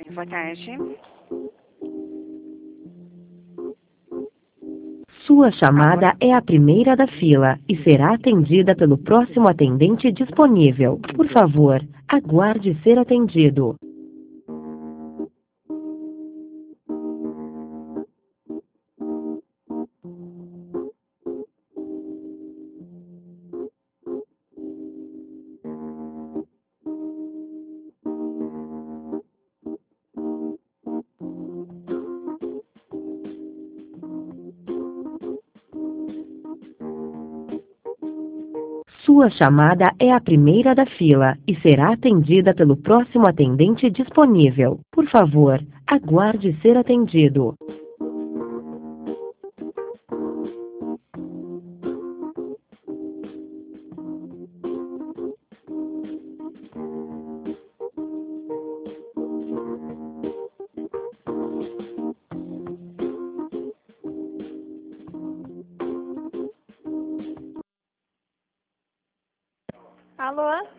Boa tarde. Sua chamada é a primeira da fila e será atendida pelo próximo atendente disponível. Por favor, aguarde ser atendido. Sua chamada é a primeira da fila e será atendida pelo próximo atendente disponível. Por favor, aguarde ser atendido. Alô?